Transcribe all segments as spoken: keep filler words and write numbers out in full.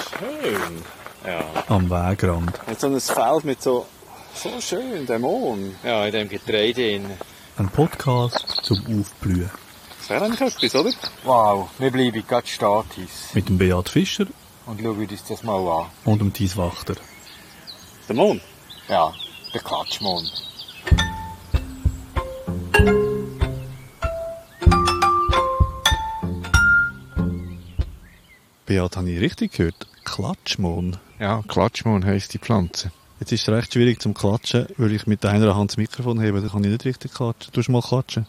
schön. Ja. Am Wegrand. Jetzt so ein Feld mit so, so schön Dämonen. Ja, in dem Getreide drin. Ein Podcast zum Aufblühen. Das wäre eigentlich etwas, oder? Wow, wir bleiben gerade statisch. Mit dem Beat Fischer Und schauen uns das mal an. und dem Thies Wachter. Der Mond? Ja, der Klatschmond. Beat, habe ich richtig gehört? Klatschmohn. Ja, Klatschmond heisst die Pflanze. Jetzt ist es recht schwierig zum Klatschen, weil ich mit einer Hand das Mikrofon hebe, dann kann ich nicht richtig klatschen. Du mal klatschen?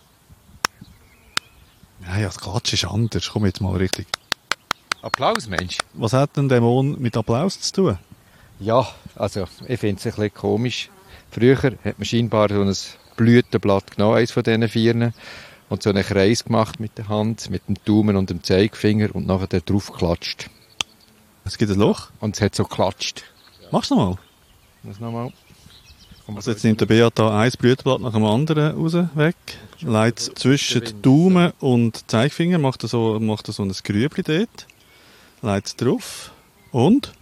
Nein, das Klatschen ist anders. Komm jetzt mal richtig. Applaus, Mensch. Was hat denn Dämon mit Applaus zu tun? Ja, also ich finde es ein bisschen komisch. Früher hat man scheinbar so ein Blütenblatt genommen, eines von diesen Vieren, und so einen Kreis gemacht mit der Hand, mit dem Daumen und dem Zeigefinger und nachher drauf geklatscht. Es gibt ein Loch. Und es hat so geklatscht. Mach's nochmal. Das nochmal. Also jetzt nimmt der Beat da ein Blütenblatt nach dem anderen raus, weg, legt es zwischen die Daumen und Zeigefinger, macht er so, macht er so ein Grübli dort, legt es drauf und...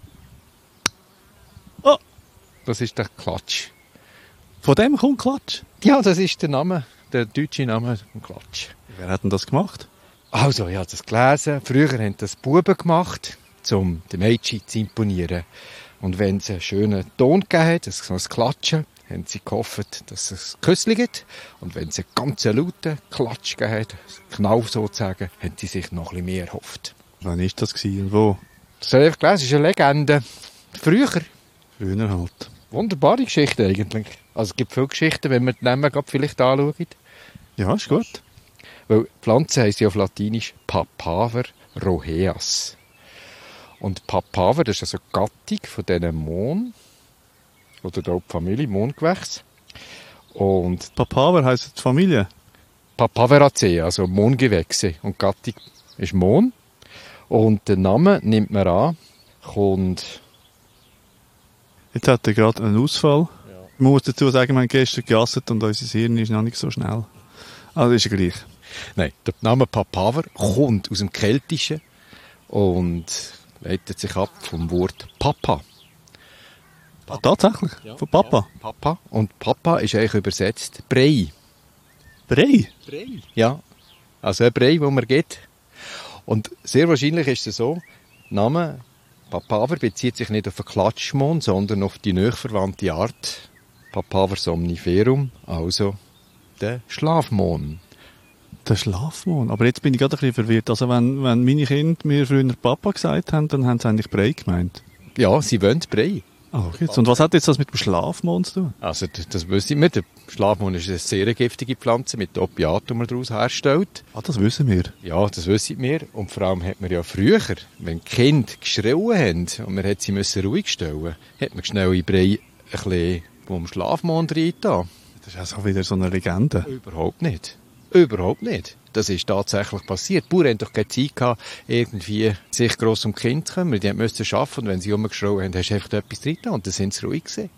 Oh! Das ist der Klatsch. Von dem kommt Klatsch. Ja, das ist der Name, der deutsche Name vom Klatsch. Wer hat denn das gemacht? Also, ich habe das gelesen. Früher haben das Buben gemacht, um den Mädchen zu imponieren. Und wenn es einen schönen Ton gegeben hat, so ein Klatschen, haben sie gehofft, dass es ein Küssli gibt. Und wenn es einen ganz lauten Klatsch gegeben hat, Knauf sozusagen, haben sie sich noch ein bisschen mehr erhofft. Wann war das und wo? Das habe ich gelesen, das ist eine Legende. Früher. Früher halt. Wunderbare Geschichte eigentlich. Also es gibt viele Geschichten, wenn wir die Namen vielleicht anschauen. Ja, ist gut. Weil Pflanze heisst ja auf Latinisch Papaver roheas. Und Papaver, das ist also die Gattung von diesen Mohn, oder die Familie Mohngewächse. Und Papaver heisst die Familie? Papaveraceae, also Mohngewächse. Und die Gattung ist Mohn. Und der Name, nimmt man an, kommt... Jetzt hat er gerade einen Ausfall. Ja. Man muss dazu sagen, wir haben gestern gegessen und unser Hirn ist noch nicht so schnell. Also ist ja gleich. Nein, der Name Papaver kommt aus dem Keltischen und leitet sich ab vom Wort Papa. Ah, tatsächlich? Ja. Von Papa? Ja, Papa. Und Papa ist eigentlich übersetzt Brei. Brei? Brei? Ja. Also ein Brei, den man gibt. Und sehr wahrscheinlich ist es so, der Name Papaver bezieht sich nicht auf den Klatschmohn, sondern auf die nächverwandte Art Papaver somniferum, also der Schlafmohn. Der Schlafmohn? Aber jetzt bin ich gerade ein bisschen verwirrt. Also wenn, wenn meine Kinder mir früher Papa gesagt haben, dann haben sie eigentlich Brei gemeint. Ja, sie wollen Brei. Ah, okay. Und was hat jetzt das mit dem Schlafmohn zu tun? Also das, das wissen wir. Der Schlafmohn ist eine sehr giftige Pflanze mit Opiaten, die man daraus herstellt. Ah, das wissen wir. Ja, das wissen wir. Und vor allem hat man ja früher, wenn die Kinder geschrien haben und man hat sie müssen ruhig stellen, hat man schnell in Brei ein bisschen vom Schlafmohn reingetan. Das ist also wieder so eine Legende. Überhaupt nicht. Überhaupt nicht. Das ist tatsächlich passiert. Die Bauern hatten doch keine Zeit gehabt, irgendwie sich gross um die Kinder zu kümmern. Die mussten arbeiten und wenn sie rumgeschrien haben, hast du einfach etwas drin und dann sind sie ruhig gewesen.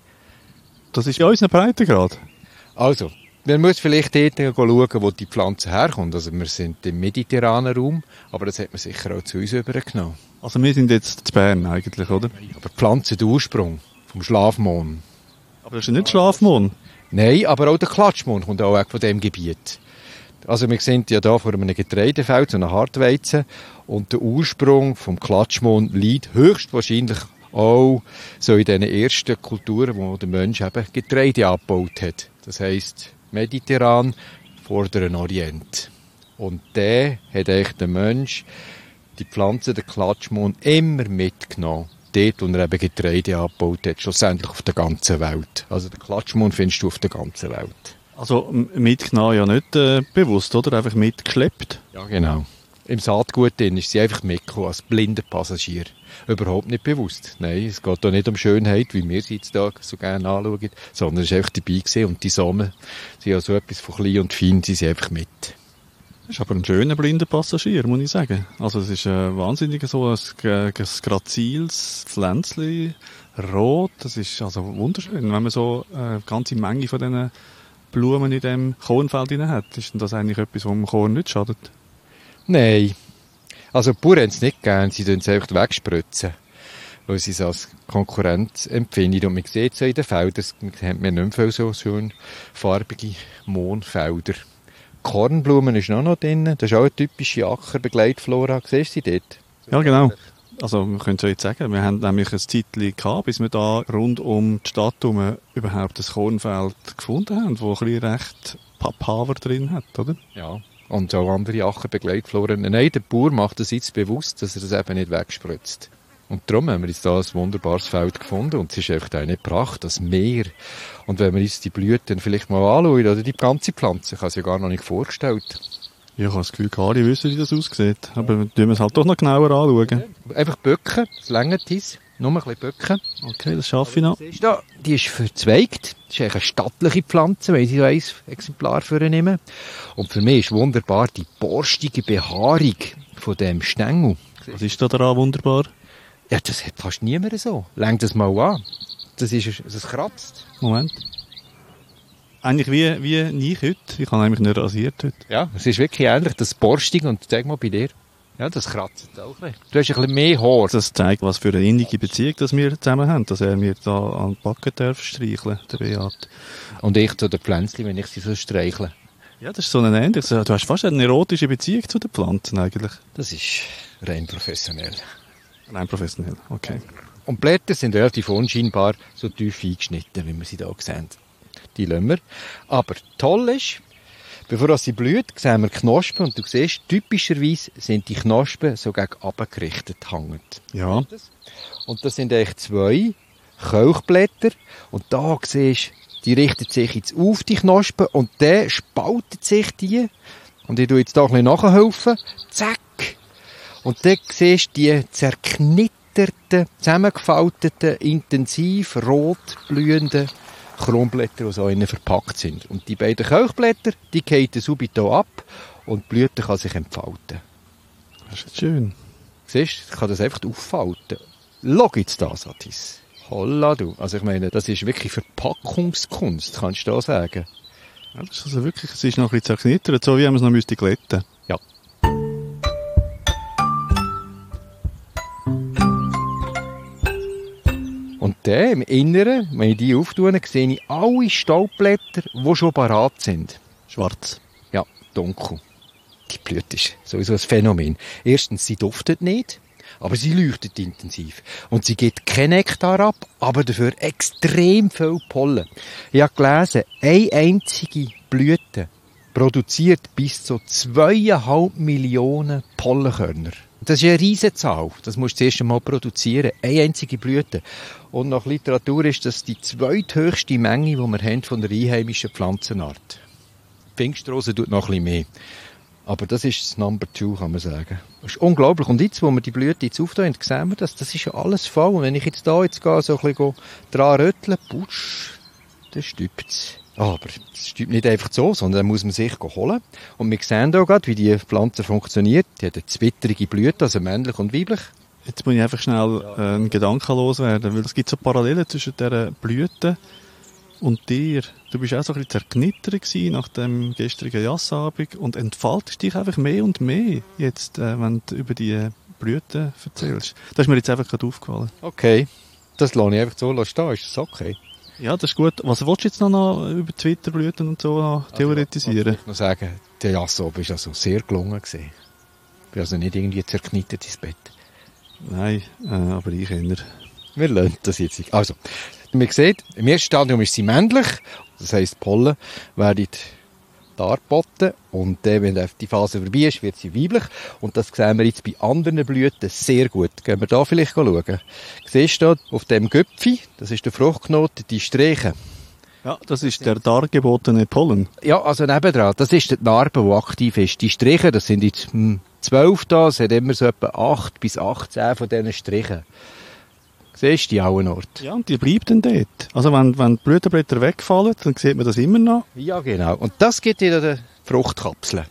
Das ist in unseren Breitengrad. Also, wir müssen vielleicht dort schauen, wo die Pflanze herkommt. Also wir sind im mediterranen Raum, aber das hat man sicher auch zu uns übergenommen. Also wir sind jetzt in Bern eigentlich, oder? Aber die Pflanze, der Ursprung vom Schlafmohn. Aber das ist nicht Schlafmohn. Nein, aber auch der Klatschmohn kommt auch von diesem Gebiet. Also wir sind ja hier vor einem Getreidefeld, so einem Hartweizen, und der Ursprung vom Klatschmohn liegt höchstwahrscheinlich auch so in den ersten Kulturen, wo der Mensch eben Getreide abgebaut hat. Das heisst mediterran, Vorderen Orient. Und der hat eigentlich der Mensch die Pflanze, der Klatschmohn, immer mitgenommen. Dort, wo er eben Getreide abgebaut hat, schlussendlich auf der ganzen Welt. Also den Klatschmohn findest du auf der ganzen Welt. Also mitgenommen ja nicht äh, bewusst, oder? Einfach mitgeschleppt. Ja, genau. Im Saatgut drin ist sie einfach mitgekommen, als blinder Passagier. Überhaupt nicht bewusst. Nein, es geht hier nicht um Schönheit, wie wir sie jetzt da so gerne anschauen, sondern es ist einfach dabei gewesen und die Samen sind ja so etwas von klein und fein, sie sind einfach mit. Das ist aber ein schöner blinder Passagier, muss ich sagen. Also es ist äh, wahnsinnig so ein, ein graziles Pflänzchen, rot. Das ist also wunderschön, wenn man so eine ganze Menge von diesen Blumen in diesem Kornfeld drin hat. Ist denn das eigentlich etwas, was dem Korn nicht schadet? Nein. Also die Bauern haben es nicht gern, sie tun es einfach wegspritzen. weil sie es als Konkurrenz empfinden. Und man sieht es ja in den Feldern, es haben wir nicht mehr so schön farbige Mohnfelder. Kornblumen ist auch noch drin, das ist auch eine typische Ackerbegleitflora. Siehst du sie dort? Ja, genau. Also, wir können es ja jetzt sagen, wir haben nämlich ein Zeitchen gehabt, bis wir da rund um die Stadt herum überhaupt ein Kornfeld gefunden haben, das ein bisschen recht Papaver drin hat, oder? Ja. Und auch andere Ackerbegleitfloren. Nein, der Bauer macht es jetzt bewusst, dass er das eben nicht wegspritzt. Und darum haben wir jetzt da ein wunderbares Feld gefunden und es ist einfach eine Pracht, das Meer. Und wenn wir uns die Blüten vielleicht mal anschauen, oder die ganze Pflanze, ich habe es ja gar noch nicht vorgestellt. Ja, ich habe das Gefühl, alle wissen, wie das aussieht. Aber wir müssen es halt doch noch genauer anschauen. Einfach bücken, das längert uns. Nur ein bisschen bücken. Okay, das schaffe ich noch. Siehst du, die ist verzweigt. Das ist eigentlich eine stattliche Pflanze, wenn ich so ein Exemplar vornehme. Und für mich ist wunderbar die borstige Behaarung von dem Stängel. Was ist da daran wunderbar? Ja, das hat fast niemand so. Läng das mal an. Das ist, das kratzt. Moment. Eigentlich wie, wie nie heute. Ich habe nämlich nicht rasiert heute. Ja, es ist wirklich ähnlich, das borstig. Und zeig mal bei dir. Ja, das kratzt auch ein bisschen. Du hast ein bisschen mehr Haar. Das zeigt, was für eine innige Beziehung dass wir zusammen haben. Dass er mir da an den Backen darf streicheln, der Beat. Und ich zu den Pflänzchen, wenn ich sie so streichle. Ja, das ist so ein ähnliches. Du hast fast eine erotische Beziehung zu den Pflanzen eigentlich. Das ist rein professionell. Rein professionell, okay. Und die Blätter sind relativ unscheinbar so tief eingeschnitten, wie wir sie hier sehen. Die lassen wir. Aber toll ist, bevor sie blüht, sehen wir Knospen und du siehst, typischerweise sind die Knospen so gegen runter gerichtet hangend. Ja. Und das sind eigentlich zwei Kelchblätter und da siehst du, die richtet sich jetzt auf die Knospen und dann spaltet sich die und ich tue jetzt hier ein bisschen nachhelfen. Zack! Und dann siehst du die zerknitterten, zusammengefalteten, intensiv rot blühenden Kronblätter, die so innen verpackt sind. Und die beiden Kelchblätter, die fallen subito ab und die Blüte kann sich entfalten. Das ist jetzt schön. Siehst du, ich kann das einfach auffalten. Schau jetzt das, Atis. Holla du. Also ich meine, das ist wirklich Verpackungskunst, kannst du da sagen. Ja, das ist also wirklich, es ist noch ein bisschen zerknittert, so wie man es noch müsste glätten. Ja. Und dann im Inneren, wenn ich die auftue, sehe ich alle Staubblätter, die schon parat sind. Schwarz. Ja, dunkel. Die Blüte ist sowieso ein Phänomen. Erstens, sie duftet nicht, aber sie leuchtet intensiv. Und sie gibt keinen Nektar ab, aber dafür extrem viel Pollen. Ich habe gelesen, eine einzige Blüte produziert bis zu zweieinhalb Millionen Pollenkörner. Das ist eine riesige Zahl. Das musst du zuerst einmal produzieren. Eine einzige Blüte. Und nach Literatur ist das die zweithöchste Menge, die wir haben von der einheimischen Pflanzenart. Pfingstrose tut noch ein bisschen mehr. Aber das ist das Number Two, kann man sagen. Das ist unglaublich. Und jetzt, wo wir die Blüte jetzt auftun, sehen wir das. Das ist ja alles voll. Und wenn ich jetzt da jetzt gehe, so ein bisschen dran rüttle, putsch, dann stüpt's. Aber es stimmt nicht einfach so, sondern dann muss man sich holen. Und wir sehen hier gerade, wie die Pflanze funktioniert. Die hat eine zwittrige Blüte, also männlich und weiblich. Jetzt muss ich einfach schnell äh, einen Gedanken loswerden, weil es gibt so Parallelen zwischen dieser Blüte und dir. Du bist auch so ein bisschen zerknittert gewesen nach dem gestrigen Jassabend und entfaltest dich einfach mehr und mehr jetzt, äh, wenn du über die Blüte erzählst. Das ist mir jetzt einfach gerade aufgefallen. Okay, das lasse ich einfach so stehen. Ist das okay? Ja, das ist gut. Was willst du jetzt noch, noch über Twitter-Blüten und so noch theoretisieren? Also, ich muss noch sagen, der Jassabend war also sehr gelungen gewesen. Ich bin also nicht irgendwie zerknittert ins Bett. Nein, äh, aber ich erinnere. Wir lernen das jetzt nicht. Also, man sieht, im ersten Stadium ist sie männlich, das heisst, Pollen werden dargeboten und dann, wenn die Phase vorbei ist, wird sie weiblich. Und das sehen wir jetzt bei anderen Blüten sehr gut. Gehen wir da vielleicht schauen. Siehst du, auf dem Göpfi, das ist der Fruchtknoten, die Striche. Ja, das ist der dargebotene Pollen. Ja, also nebendran, das ist die Narbe, die aktiv ist. Die Striche, das sind jetzt hm, zwölf da, es hat immer so etwa acht bis achtzehn von diesen Strichen. Siehst du die auch Ort? Ja, und die bleibt dann dort. Also wenn, wenn die Blütenblätter wegfallen, dann sieht man das immer noch. Ja, genau. Und das gibt dir die Fruchtkapseln.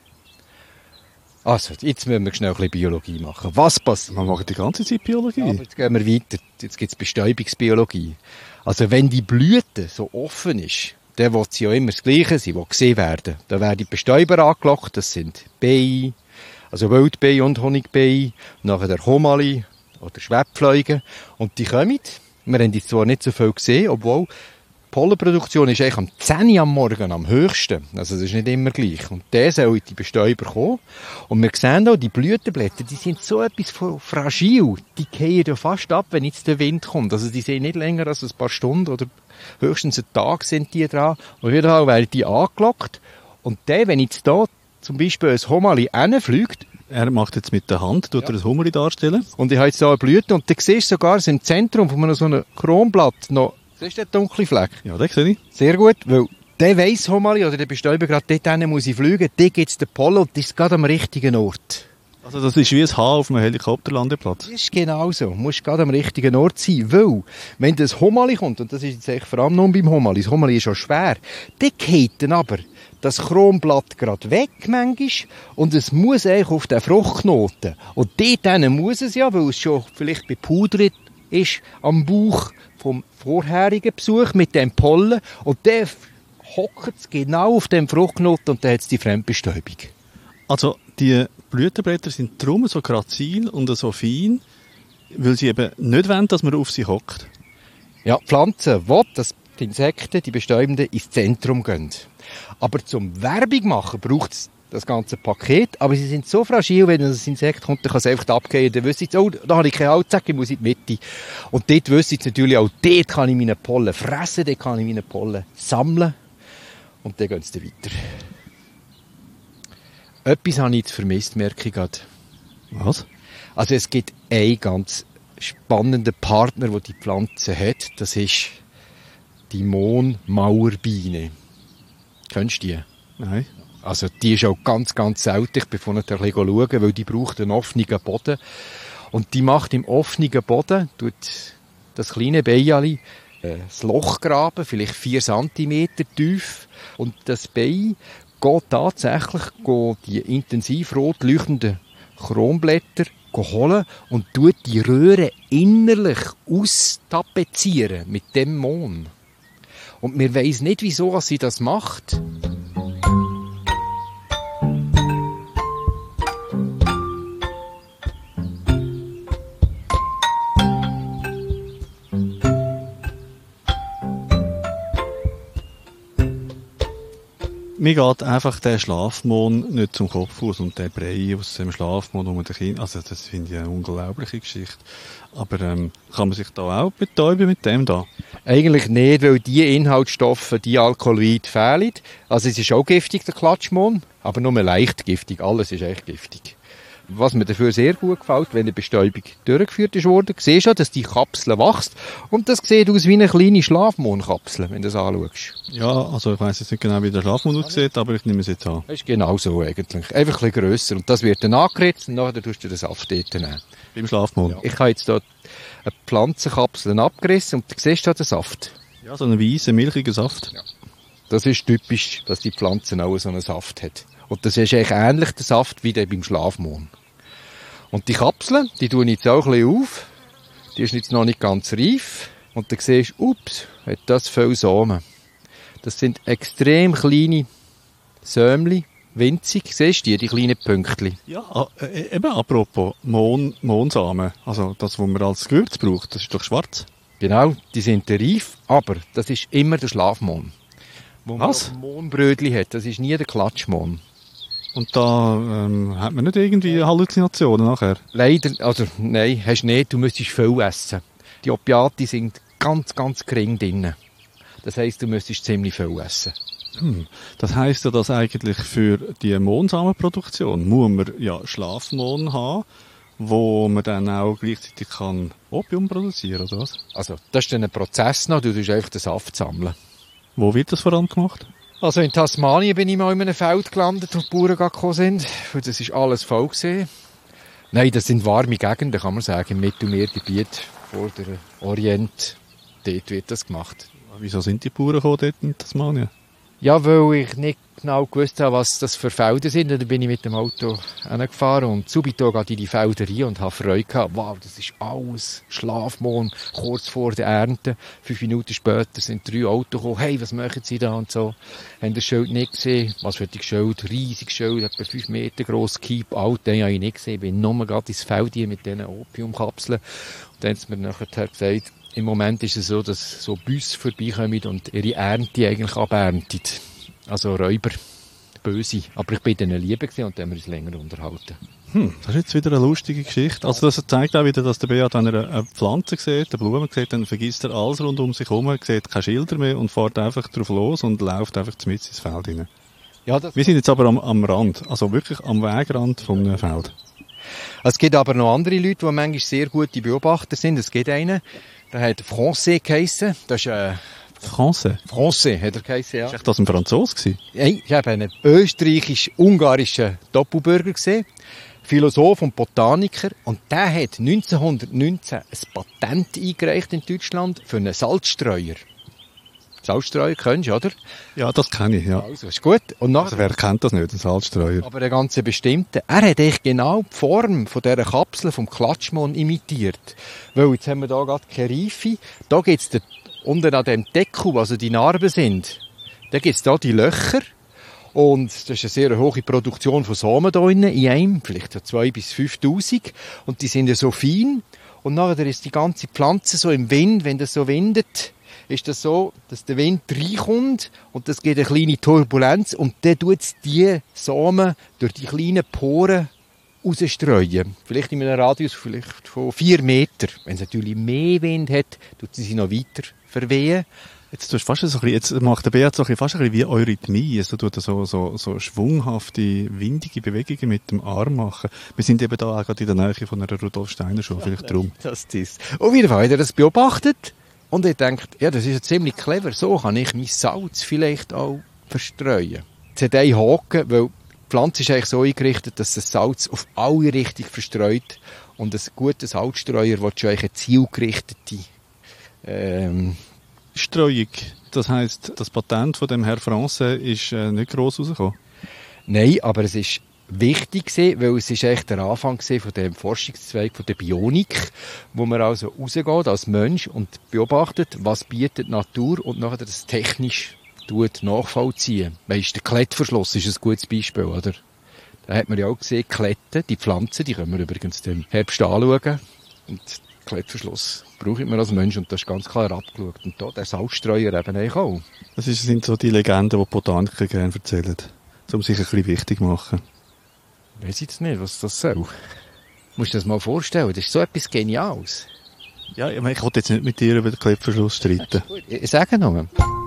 Also, jetzt müssen wir schnell ein bisschen Biologie machen. Was passiert? Wir machen die ganze Zeit Biologie. Ja, aber jetzt gehen wir weiter. Jetzt gibt es Bestäubungsbiologie. Also wenn die Blüte so offen ist, dann will sie ja immer das Gleiche, sie will gesehen werden. Da werden die Bestäuber angelockt, das sind Bienen, also Wildbienen und Honigbienen, nachher der Homali, oder Schwebfliegen. Und die kommen. Wir haben jetzt zwar nicht so viel gesehen, obwohl die Pollenproduktion ist eigentlich am zehn Uhr am Morgen am höchsten. Also das ist nicht immer gleich. Und der soll in die Bestäuber kommen. Und wir sehen auch, die Blütenblätter, die sind so etwas fragil. Die fallen ja fast ab, wenn jetzt der Wind kommt. Also die sind nicht länger als ein paar Stunden oder höchstens einen Tag sind die dran. Und wieder Fall werden die angelockt. Und der, wenn jetzt da zum Beispiel ein Homali hinfliegt, er macht jetzt mit der Hand, tut ja. er ein Hummerli darstellen. Und ich habe jetzt hier eine Blüte und du siehst sogar im Zentrum von einem so einem Kronblatt noch, siehst du den dunklen Fleck? Ja, den sehe ich. Sehr gut, weil der weiss Homali oder der Bestäuber gerade dort hin muss ich fliegen, dort gibt es den Pollen und das ist gerade am richtigen Ort. Also das ist wie ein Haar auf einem Helikopterlandeplatz? Das ist genau so. Du musst gerade am richtigen Ort sein, weil wenn das Homali kommt, und das ist jetzt eigentlich vor allem nur beim Homali, das Homali ist schon schwer, dann geht dann aber das Kronblatt gerade weg manchmal und es muss eigentlich auf den Fruchtknoten. Und dort muss es ja, weil es schon vielleicht bepudert ist am Bauch vom vorherigen Besuch mit dem Pollen und der hockt es genau auf dem Fruchtknoten und dann hat es die Fremdbestäubung. Also die Blütenblätter sind darum so grazil und so fein, weil sie eben nicht wollen, dass man auf sie hockt. Ja, die Pflanzen wollen, dass die Insekten, die Bestäubenden, ins Zentrum gehen. Aber zum Werbung machen braucht es das ganze Paket. Aber sie sind so fragil, wenn das Insekt kommt, dann kann es einfach abgehen. Dann wüsste ich, oh, da habe ich keine Haut, ich muss in die Mitte. Und dort wüsste ich natürlich auch, dort kann ich meine Pollen fressen, dort kann ich meine Pollen sammeln. Und dann gehen sie dann weiter. Etwas habe ich jetzt vermisst, merke ich gerade. Was? Also es gibt einen ganz spannenden Partner, der die Pflanze hat. Das ist die Mohnmauerbiene. Kennst du die? Nein. Also die ist auch ganz, ganz selten. Ich bin vorhin ein bisschen schauen, weil die braucht einen offenen Boden. Und die macht im offenen Boden, tut das kleine Beijali das Loch graben, vielleicht vier Zentimeter tief. Und das Bei geht tatsächlich geht die intensiv rot leuchtenden Kronblätter holen und tut die Röhre innerlich austapezieren mit dem Mohn. Und wir weiss nicht, wieso sie das macht. Mir geht einfach der Schlafmohn nicht zum Kopf aus und der Brei aus dem Schlafmohn um den Kind. Also das finde ich eine unglaubliche Geschichte. Aber ähm, kann man sich da auch betäuben mit dem da? Eigentlich nicht, weil die Inhaltsstoffe, die Alkaloide fehlen. Also es ist auch giftig, der Klatschmohn, aber nur leicht giftig. Alles ist echt giftig. Was mir dafür sehr gut gefällt, wenn eine Bestäubung durchgeführt ist worden, siehst du, dass die Kapsel wächst und das sieht aus wie eine kleine Schlafmohnkapsel, wenn du das anschaust. Ja, also ich weiss jetzt nicht genau, wie der Schlafmond aussieht, aber ich nehme es jetzt an. Das ist genau so eigentlich. Einfach ein bisschen grösser und das wird dann angeritzt und nachher tust du den Saft dort nehmen. Beim Schlafmond? Ja. Ich habe jetzt hier eine Pflanzenkapsel abgerissen und du siehst da den Saft. Ja, so einen weißen, milchigen Saft. Ja. Das ist typisch, dass die Pflanze auch so einen Saft hat. Und das ist eigentlich ähnlich der Saft wie der beim Schlafmohn. Und die Kapsel, die tue ich jetzt auch ein bisschen auf. Die ist jetzt noch nicht ganz reif. Und dann siehst du, ups, hat das viel Samen. Das sind extrem kleine Sämli, winzig. Siehst du die, die kleinen Pünktchen? Ja, äh, eben apropos Mohn, Mohnsamen. Also das, was man als Gewürz braucht, das ist doch schwarz. Genau, die sind reif, aber das ist immer der Schlafmohn. Wo Was? man Mohnbrötli hat, das ist nie der Klatschmohn. Und da ähm, hat man nicht irgendwie Halluzinationen nachher? Leider, also nein, hast nicht, du müsstest viel essen. Die Opiate sind ganz, ganz gering drin. Das heisst, du müsstest ziemlich viel essen. Hm. Das heisst ja, dass eigentlich für die Mohnsamenproduktion muss man ja Schlafmohn haben, wo man dann auch gleichzeitig kann Opium produzieren, oder was? Also, das ist dann ein Prozess noch, du tust einfach den Saft sammeln. Wo wird das vor allem gemacht? Also in Tasmanien bin ich mal in einem Feld gelandet, wo die Bauern gekommen sind. Das ist alles voll gewesen. Nein, das sind warme Gegenden, kann man sagen, im Mittelmeergebiet vor der Orient. Dort wird das gemacht. Wieso sind die Bauern gekommen dort in Tasmanien? Ja, weil ich nicht genau gewusst habe, was das für Felder sind. Und dann bin ich mit dem Auto hingefahren und subito geht in die Felder rein und habe Freude gehabt. Wow, das ist alles Schlafmond, kurz vor der Ernte. Fünf Minuten später sind drei Autos gekommen. Hey, was machen Sie da? Und so. Haben das Schild nicht gesehen. Was für ein Schild? Riesiges Schild, etwa fünf Meter gross, Keep Out. Den habe ich nicht gesehen. Ich bin nur gerade ins Feld hier mit diesen Opiumkapseln. Und dann hat es mir nachher gesagt, im Moment ist es so, dass so Büsse vorbeikommen und ihre Ernte eigentlich abernten. Also Räuber, Böse. Aber ich bin denen lieb gewesen und dann haben wir uns länger unterhalten. Hm, das ist jetzt wieder eine lustige Geschichte. Also das zeigt auch wieder, dass der Beat, wenn er eine Pflanze sieht, eine Blume sieht, dann vergisst er alles rund um sich herum, sieht keine Schilder mehr und fährt einfach drauf los und läuft einfach mitten ins Feld hinein. Ja, das Wir sind jetzt aber am, am Rand, also wirklich am Wegrand vom Feld. Es gibt aber noch andere Leute, die manchmal sehr gute Beobachter sind. Es gibt einen, der hat Français geheissen. Das ist äh, Français? Français hat er geheissen, ja. Ist das ein Franzose gewesen? Nein, ich habe einen österreichisch-ungarischen Doppelbürger gesehen. Philosoph und Botaniker. Und der hat neunzehnhundertneunzehn ein Patent eingereicht in Deutschland für einen Salzstreuer. Salzstreuer kennst du, oder? Ja, das kenne ich, ja. Also, ist gut. Und nachher, Also wer kennt das nicht, ein Salzstreuer? aber der ganze bestimmte. Er hat eigentlich genau die Form von dieser Kapsel vom Klatschmohn imitiert. Weil jetzt haben wir hier gerade keine Reife. Da gibt es unten an dem Deckel, also die Narben sind, da gibt es da die Löcher. Und das ist eine sehr hohe Produktion von Samen hier innen, in einem, vielleicht so zwei bis fünftausend. Und die sind ja so fein. Und nachher ist die ganze Pflanze so im Wind, wenn das so windet, ist das so, dass der Wind reinkommt und das gibt eine kleine Turbulenz und dann tut es die Samen durch die kleinen Poren rausstreuen. Vielleicht in einem Radius vielleicht von vier Meter. Wenn es natürlich mehr Wind hat, tut sie sich noch weiter verwehen. Jetzt, tust du fast so ein bisschen, jetzt macht der Beat so ein bisschen, fast ein bisschen wie Eurythmie. Also tut er so, so, so schwunghafte, windige Bewegungen mit dem Arm machen. Wir sind eben da auch gerade in der Nähe von einer Rudolf-Steiner-Schule, vielleicht drum. Das ist. Auf jeden Fall hat er das beobachtet. Und ich denke, ja, das ist ja ziemlich clever. So kann ich mein Salz vielleicht auch verstreuen. Es hat einen Haken, weil die Pflanze ist eigentlich so eingerichtet, dass das Salz auf alle Richtungen verstreut. Und ein guter Salzstreuer will schon eigentlich eine zielgerichtete ähm, Streuung. Das heisst, das Patent von dem Herr Français ist äh, nicht gross rausgekommen? Nein, aber es ist wichtig gewesen, weil es ist echt der Anfang von dem Forschungszweig von der Bionik, wo man also rausgeht als Mensch und beobachtet, was bietet die Natur und nachher das technisch tut nachvollziehen. Weißt, der Klettverschluss ist ein gutes Beispiel, oder? Da hat man ja auch gesehen, Kletten, die Pflanzen, die können wir übrigens im Herbst anschauen. Und Klettverschluss braucht man als Mensch und das ist ganz klar abgeschaut. Und da der Salzstreuer eben eigentlich auch. Das ist, sind so die Legenden, die Botaniker gerne erzählen, um sich ein bisschen wichtig zu machen. Weiss ich jetzt nicht, was das soll. Du musst dir das mal vorstellen, das ist so etwas Geniales. Ja, ich meine, ich wollte jetzt nicht mit dir über den Klettverschluss streiten. Ich sage noch.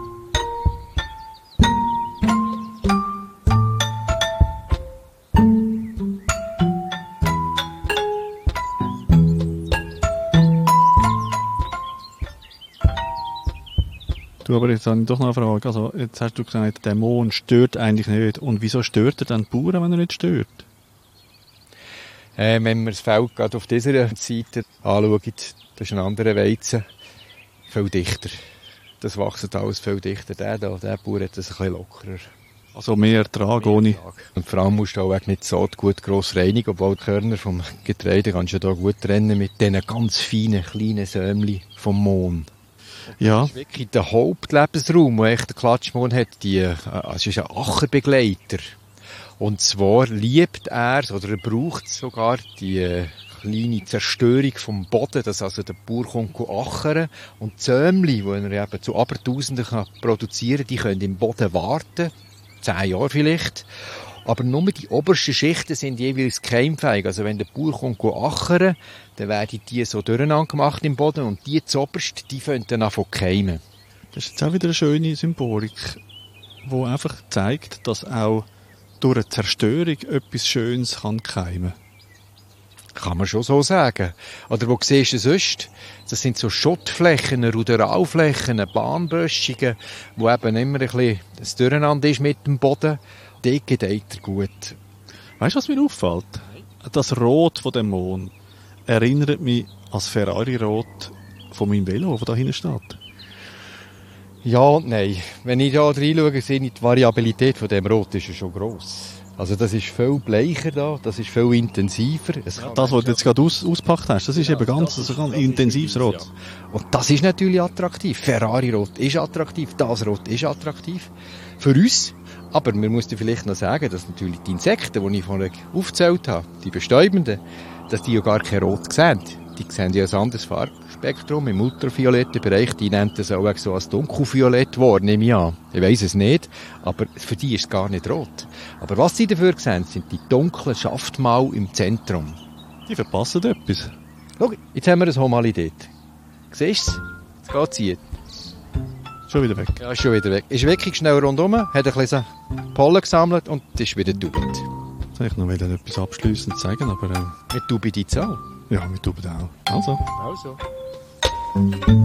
Du, aber jetzt habe ich doch noch eine Frage. Also, jetzt hast du gesagt, der Mond stört eigentlich nicht. Und wieso stört er dann die Bauern, wenn er nicht stört? Äh, wenn man das Feld gerade auf dieser Seite anschaut, das ist ein anderer Weizen, viel dichter. Das wächst alles viel dichter. Der da, der Bauer hat das ein bisschen lockerer. Also mehr Ertrag ohne... Und vor allem musst du auch nicht so gut gross reinigen, obwohl die Körner vom Getreide kannst du da gut trennen mit diesen ganz feinen, kleinen Sämli vom Mohn. Ja. Das ist wirklich der Hauptlebensraum, den echt der Klatschmohn hat. Die, äh, es ist ein Ackerbegleiter. Und zwar liebt er, oder er braucht sogar die äh, kleine Zerstörung vom Boden, dass also der Bauer kommt achern und die Sämli, die er eben zu Abertausenden kann produzieren, die können im Boden warten, zehn Jahre vielleicht, aber nur die obersten Schichten sind jeweils keimfähig. Also wenn der Bauer kommt achern, dann werden die so durcheinander gemacht im Boden und die zuoberst, die fangen dann an zu keimen. Das ist jetzt auch wieder eine schöne Symbolik, die einfach zeigt, dass auch durch eine Zerstörung etwas Schönes kann keimen. Kann man schon so sagen. Oder wo siehst du sonst? Das sind so Schottflächen, Ruderalflächen, Bahnböschungen, wo eben immer ein bisschen das Durcheinander ist mit dem Boden. Dort gedeiht er gut. Weißt du, was mir auffällt? Das Rot von dem Mond erinnert mich an das Ferrari-Rot von meinem Velo, das da hinten steht. Ja und nein. Wenn ich da reinschaue, sehe ich, die Variabilität von dem Rot ist ja schon gross. Also das ist viel bleicher da, das ist viel intensiver. Es Ja, das, was du jetzt gerade aus, ausgepackt hast, das ist eben ganz, das ist ganz intensives Rot. Ja. Und das ist natürlich attraktiv. Ferrari-Rot ist attraktiv, das Rot ist attraktiv. Für uns. Aber man muss dir vielleicht noch sagen, dass natürlich die Insekten, die ich vorhin aufgezählt habe, die Bestäubenden, dass die ja gar kein Rot sehen. Die sehen ja ein anderes Farbspektrum im ultravioletten Bereich. Die nennen das auch so als dunkelviolett wahr, nehme ich an. Ich weiss es nicht, aber für die ist es gar nicht rot. Aber was sie dafür sehen, sind die dunklen Schaftmal im Zentrum. Die verpassen etwas. Schau, jetzt haben wir ein Homali dort. Siehst du es? Jetzt geht sie. Schon wieder weg. Ja, ist schon wieder weg. Ist wirklich schnell rundherum, hat ein bisschen Pollen gesammelt und ist wieder taubend. Jetzt wollte ich noch wieder etwas abschliessend sagen, aber... Äh, Mit Taubid auch. ja, mit Taubid auch. Also. Also.